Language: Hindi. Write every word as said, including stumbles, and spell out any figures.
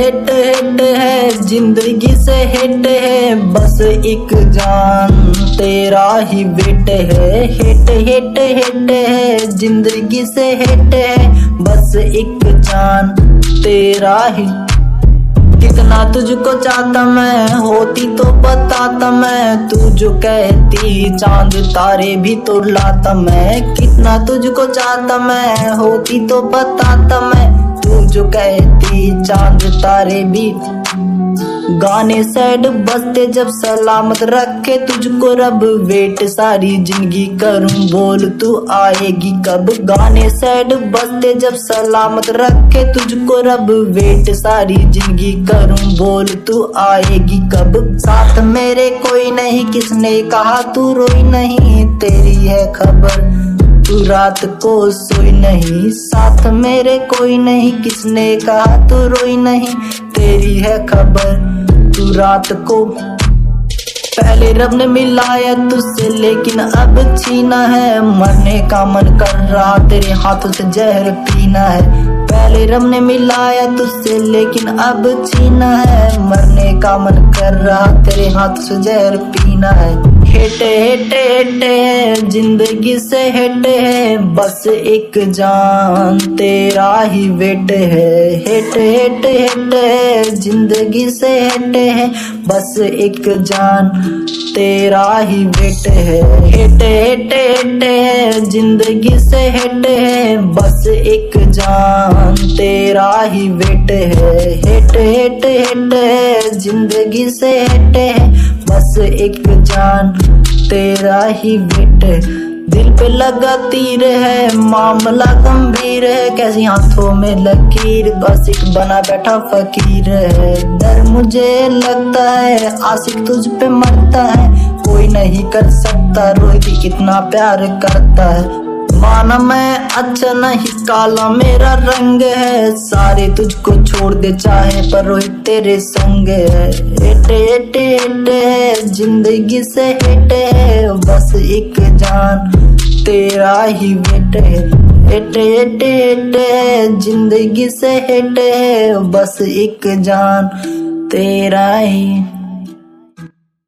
हिट हिट है, जिंदगी से हिट है, बस एक जान तेरा ही वेट है। हिट हिट हिट है, जिंदगी से हिट है, बस एक जान तेरा ही। कितना तुझको चाहता मैं, होती तो बताता मैं, तू जो कहती चांद तारे भी तो लाता मैं। कितना तुझको चाहता मैं, होती तो बताता मैं, तू जो कहती चांद तारे भी। गाने सैड बजते जब सलामत रखे तुझको रब, वेट सारी जिंदगी करूं बोल तू आएगी कब। गाने सैड बजते जब सलामत रखे तुझको रब, वेट सारी जिंदगी करूं बोल तू आएगी कब। साथ मेरे कोई नहीं, किसने कहा तू रोई नहीं, तेरी है खबर तू रात को सोई नहीं। साथ मेरे कोई नहीं, किसने कहा तू रोई नहीं, तेरी है खबर तू रात को। पहले रब ने मिलाया तुझसे लेकिन अब छीना है, मरने का मन कर रहा तेरे हाथों से जहर पीना है। पहले रब ने मिलाया तुझसे लेकिन अब छीना है, मरने का मन कर रहा तेरे हाथों से जहर पीना है। हिट हिट हिट है, जिंदगी से हिट है, बस एक जान तेरा ही वेट है। हिट हिट हिट है, जिंदगी से हिट है, बस एक जान तेरा ही वेट है। हिट हिट हिट है, जिंदगी से हिट है, बस एक जान तेरा ही वेट है। हिट हिट हिट है, जिंदगी से हिट है, बस एक जान तेरा ही वेट है। दिल पे लगा तीर है, मामला गंभीर है, कैसी हाथों में लकीर, बस एक बना बैठा फकीर है। डर मुझे लगता है आशिक तुझ पे मरता है, कोई नहीं कर सकता रोहित कितना प्यार करता है। माना मैं अच्छा नहीं, काला मेरा रंग है, सारे तुझको छोड़ दे चाहे पर रोहित तेरे संग है। हिट हिट हिट है, जिंदगी से हिट है, बस एक जान तेरा ही वेट है। हिट हिट हिट है, जिंदगी से हिट है, बस एक जान तेरा ही